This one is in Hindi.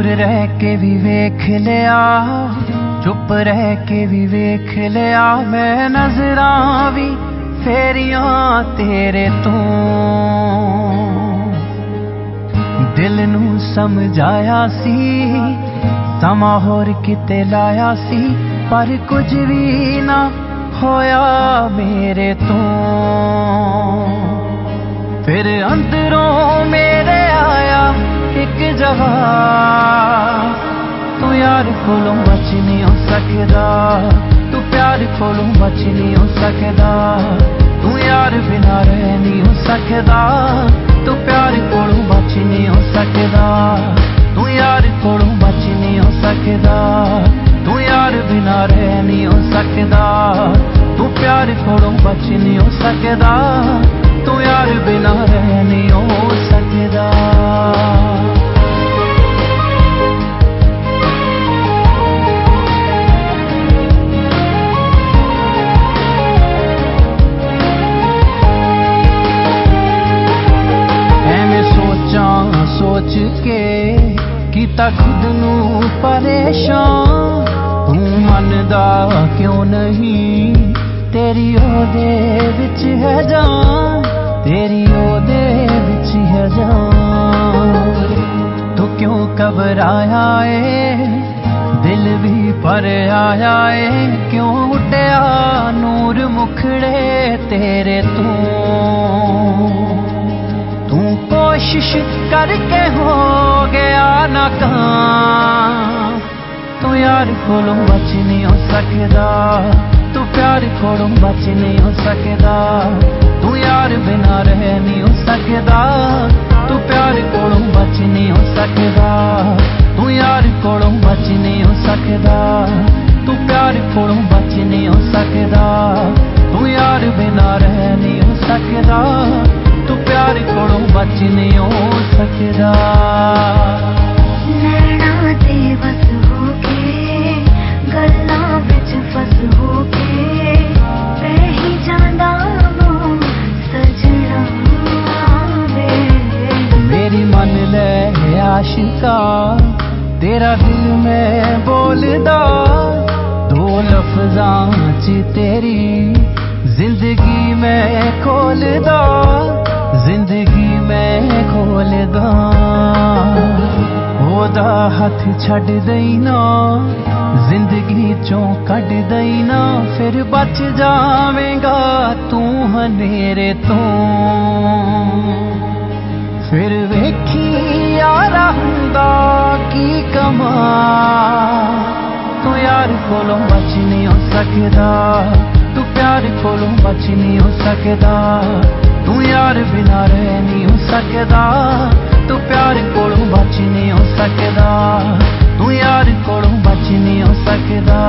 रह के भी वेख लिया, चुप रह के भी वेख लिया, मैं नजरां भी फेरियां तेरे तो। दिल नू समझाया सी समा होर किते लाया सी, पर कुछ भी ना होया मेरे तो। फिर अंदरों मेरे आया एक जवाब, तू यार कोलों बच नहीं हो सकदा, तू प्यार कोलों बच नहीं हो सकदा, तू यार बिना रह नहीं हो सकदा, तू प्यार कोलों बच नहीं हो सकदा, तू यार कोलों बच नहीं हो सकदा, तू यार बिना रह नहीं हो सकदा, तू प्यार कोलों बच नहीं हो सकदा, तू यार बिना रह नहीं हो सकदा। सोच के कीता खुद नू परेशान, तू मनदा क्यों नहीं, तेरी ओदे विच है जान, तेरी ओदे विच है जान। तू क्यों घबराया है, दिल भी पर आया है, क्यों उठया नूर मुखड़े तेरे तो। कोशिश करके हो गया नाकाम, तू यार कोलों बच नहीं हो सकदा, तू प्यार कोलों बच नहीं हो सकदा, तू यार बिना रह नहीं हो सकदा, तू प्यार कोलों बच नहीं हो सकदा, तू यार कोलों बच नहीं हो सकदा, तू प्यार कोलों बच नहीं हो सकदा, तू यार बिना रह नहीं हो सकदा, तू प्यार कोलों बच नहीं हो सकदा। नैना ते बस होके गल्लां विच फस होके रही जांदा मों सजना वे। मेरी मन ले आशिका, तेरा दिल में बोलदा, दो लफ्जां च तेरी जिंदगी में खोलदा, जिंदगी में खोलदा। ओदा हथ छड़ देना, जिंदगी चों कट देना, फिर बच जावेगा तू हनेरे तो। फिर वेखी यारा हुंदा की कमा, तू यार कोलों बच नहीं हो सकदा, तू प्यार कोलों बच नहीं हो सकदा, तू यार बिना रह नहीं हो सकदा, तू प्यार कोलों बच नहीं हो सकदा, तू यार कोलों बच नहीं हो सकदा।